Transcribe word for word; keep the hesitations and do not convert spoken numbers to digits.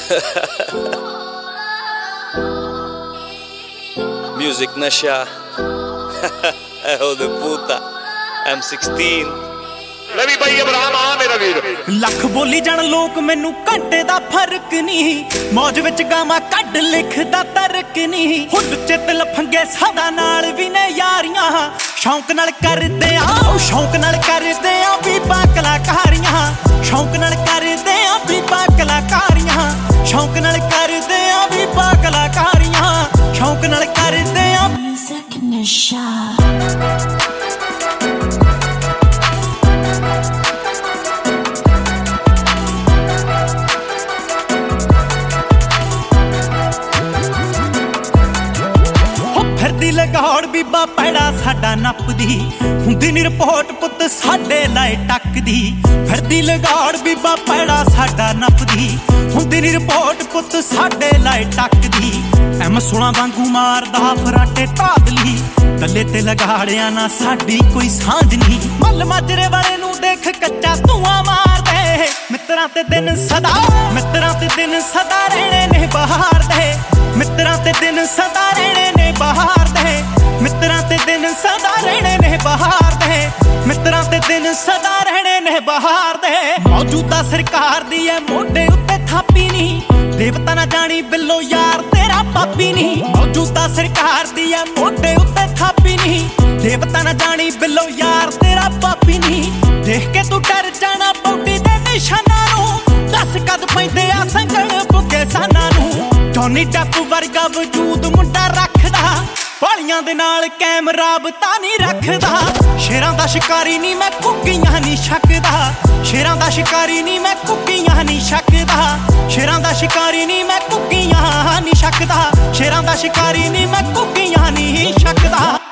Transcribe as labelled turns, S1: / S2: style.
S1: Music nasha ਇਹੋ ਦੇ ਪੁੱਤਾ M sixteen
S2: ਲੈ ਵੀ ਬਈ ਅਬਰਾਮ ਆ ਮੇਰਾ ਵੀਰ
S3: ਲੱਖ ਬੋਲੀ ਜਾਣ ਲੋਕ ਮੈਨੂੰ ਘੰਟੇ ਦਾ ਫਰਕ ਨਹੀਂ ਮੌਜ ਵਿੱਚ ਗਾਵਾਂ ਕੱਢ ਲਿਖਦਾ ਤਰਕ ਨਹੀਂ ਹੁੱਡ ਚਿੱਤ ਲਫੰਗੇ ਸਦਾ ਨਾਲ ਵੀ ਨੇ ਯਾਰੀਆਂ ਸ਼ੌਂਕ ਨਾਲ ਕਰਦੇ ਆ ਸ਼ੌਂਕ ਨਾਲ ਕਰਦੇ ਆ ਵੀ ਕਲਾਕਾਰੀਆਂ ਸ਼ੌਂਕ ਨਾਲ ਕਰਦੇ ਆ ਵੀ ਕਲਾਕਾਰੀਆਂ ਸ਼ੌਂਕ ਨਾਲ ਕਰਦੇ ਆ ਵੀ ਕਲਾਕਾਰੀਆਂ ਸ਼ੌਂਕ ਨਾਲ ਕਰਦੇ ਆ
S4: Music nasha
S3: ਫਿਰਦੀ ਲਗਾਉੜ ਬੀਬਾ ਪੈੜਾ ਸਾਡਾ ਨੱਪਦੀ ਹੁੰਦੀ ਨੀ ਰਿਪੋਰਟ ਪੁੱਤ ਸਾਡੇ ਲਾਏ ਟੱਕਦੀ ਫਿਰਦੀ ਲਗਾਉੜ ਬੀਬਾ ਪੈੜਾ ਸਾਡਾ ਨੱਪਦੀ ਹੁੰਦੀ ਨੀ ਰਿਪੋਰਟ ਪੁੱਤ ਸਾਡੇ ਲਾਏ ਟੱਕਦੀ ਐਮ ਸੋਲਾਂ ਵਾਂਗੂ ਮਾਰਦਾ ਫਰਾਟੇ ਢਾਦਲੀ ਕੱਲੇ ਤੇ ਲਗਾੜਿਆ ਨਾ ਸਾਡੀ ਕੋਈ ਸਾਂਝ ਨਹੀਂ ਮੱਲ ਮਾਜਰੇ ਵਾਲੇ ਨੂੰ ਦੇਖ ਕੱਚਾ ਧੂਆਂ ਮਾਰਦੇ ਮਿੱਤਰਾਂ ਤੇ ਦਿਨ ਸਦਾ ਮਿੱਤਰਾਂ ਤੇ ਦਿਨ ਸਦਾ ਰਹਿਣੇ ਨੇ ਬਹਾਰ ਦੇ ਮਿੱਤਰਾਂ ਤੇ ਦਿਨ ਸਦਾ ਰਹਿਣੇ ਨੇ ਬਹਾਰ ਦੇ ਮਿੱਤਰਾਂ ਤੇ ਦਿਨ ਸਦਾ ਰਹਿਣੇ ਨੇ ਬਹਾਰ ਦੇ ਮਿੱਤਰਾਂ ਤੇ ਦਿਨ ਸਦਾ ਰਹਿਣੇ ਨੇ ਬਹਾਰ ਦੇ ਮੌਜੂਦਾ ਸਰਕਾਰ ਦੀ ਐ ਮੋਢੇ ਉੱਤੇ ਥਾਪੀ ਨਹੀਂ ਦੇਵਤਾ ਨਾ ਜਾਣੀ ਬਿੱਲੋ ਯਾਰ ਤੇਰਾ ਪਾਪੀ ਨਹੀਂ ਮੌਜੂਦਾ ਸਰਕਾਰ ਦੀ ਐ ਮੋਢੇ ਉੱਤੇ ਥਾਪੀ ਨਹੀਂ ਦੇਵਤਾ ਨਾ ਜਾਣੀ ਬਿੱਲੋ ਯਾਰ ਤੇਰਾ ਪਾਪੀ ਨਹੀਂ ਦੇਖ ਕੇ ਤੂੰ ਡਰ ਜਾਣਾ ਬੌਡੀ ਦੇ ਨਿਸ਼ਾਨਾਂ ਨੂੰ ਦੱਸ ਕਦ ਪੈਂਦੇ ਆ ਸੰਗਲ ਬੁੱਗੇ ਸਾਨਾਂ ਨੂੰ ਜੌਨੀ ਡੱਪ ਵਰਗਾ ਵਜੂਦ ਮੁੰਡਾ ਰੱਖਦਾ ਵਾਲੀਆਂ ਦੇ ਨਾਲ ਕੈਮਰਾ ਬਤਾ ਨਹੀਂ ਰੱਖਦਾ ਸ਼ੇਰਾਂ ਦਾ ਸ਼ਿਕਾਰੀ ਨਹੀਂ ਮੈਂ ਕੁੱਕੀਆਂ ਨਹੀਂ ਛੱਕਦਾ ਸ਼ੇਰਾਂ ਦਾ ਸ਼ਿਕਾਰੀ ਨਹੀਂ ਮੈਂ ਕੁੱਕੀਆਂ ਨਹੀਂ ਛੱਕਦਾ ਸ਼ੇਰਾਂ ਦਾ ਸ਼ਿਕਾਰੀ ਨਹੀਂ ਮੈਂ ਕੁੱਕੀਆਂ ਨਹੀਂ ਛੱਕਦਾ ਸ਼ੇਰਾਂ ਦਾ ਸ਼ਿਕਾਰੀ ਨਹੀਂ ਮੈਂ ਕੁੱਕੀਆਂ ਨਹੀਂ ਛੱਕਦਾ